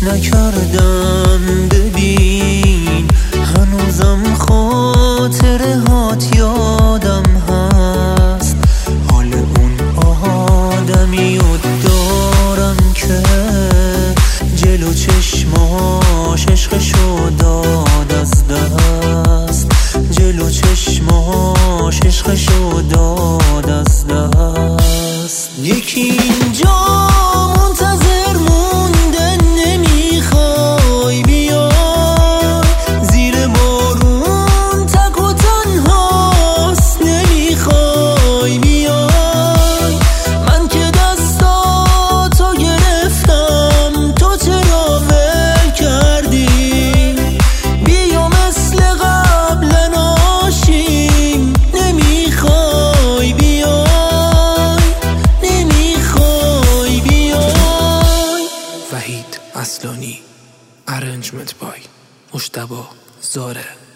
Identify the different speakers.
Speaker 1: نکردم. ببین هنوزم خاطره هات یادم هست، حال اون آدمی رو دارم که جلو چشماش عشقشو داد از دست، جلو چشماش عشقشو داد از دست. یکی اینجا منتظر مونده، نمیخوای بیای زیر بارون تک و تنهاست، نمیخوای بیای. من که دستاتو گرفتم تو چرا ول کردی؟ بیا مثل قبل ناشیم، نمیخوای بیای، نمیخوای بیای.
Speaker 2: وحید اصلانی، ارنجمنت بای مجتبی زاره.